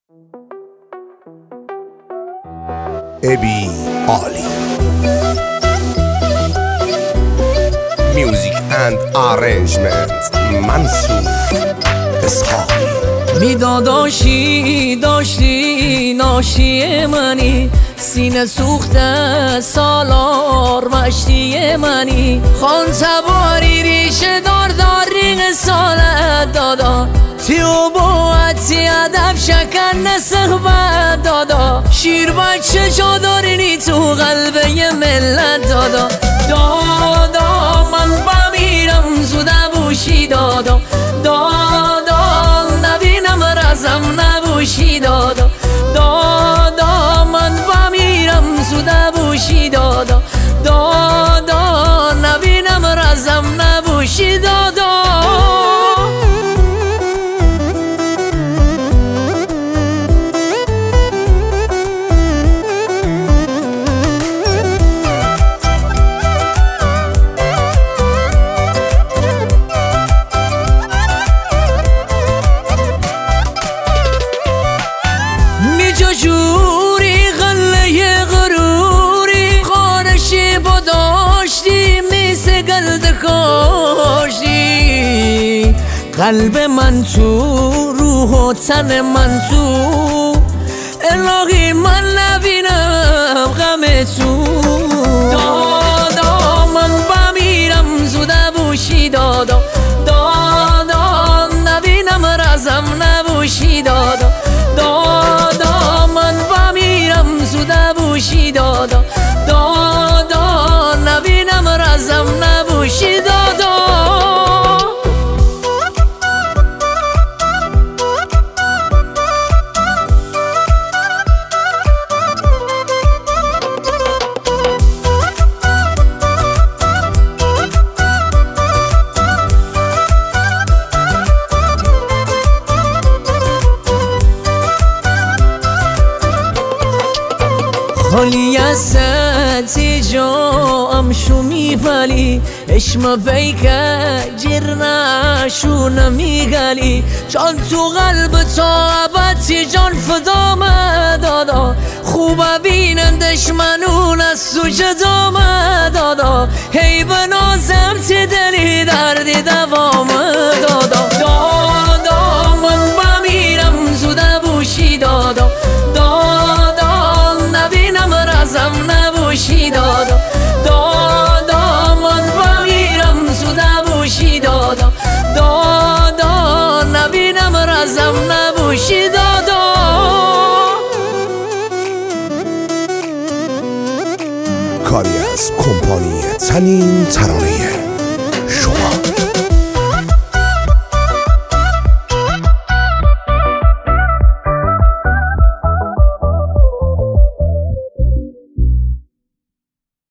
ابی عالی میوزیک اند آرنجمنت منصور اسحاقی. میداداشی داشتی ناشی منی، سینه سوخته سالار مشتی منی، خان تباری ریشه دار رینگ سالت دادا، تیو باعتی ادب شکن نسخبت دادا، شیر بچه جا دارینی تو قلبه ی ملت دادا. دادا من بمیرم زوده بوشی دادا، دادا نبینم رزم نبوشی دادا، دادا من بمیرم زوده بوشی دادا، دادا نبینم رزم نبوشی دادا. جوری غله غروری خارشی با داشتی میسه گلد کاشتی، قلب من تو روح و تن من تو، الهی من نبینم غم تو. دادا من بمیرم زوده بوشی دادا، دادا نبینم رزم نبوشی دادا، دادا من بمیرم زوده بوشی دادا، دادا نبینم رزم نبوشی دادا. حالی از ستی جا امشو میفلی، اشم بیکه جیر نشو نمیگلی، جان تو قلب تا ابدی جان فدام دادا، خوب بینن دشمنون از تو جدام دادا، هی بنازم تی دلی دردی دوام دادا. دادا من بمیرم زوده بوشی دادا، رزم نبوشی دادا، دادا من بمیرم زوده بوشی دادا، دادا نبینم رزم نبوشی دادا. کاری از کمپانی تنین ترانه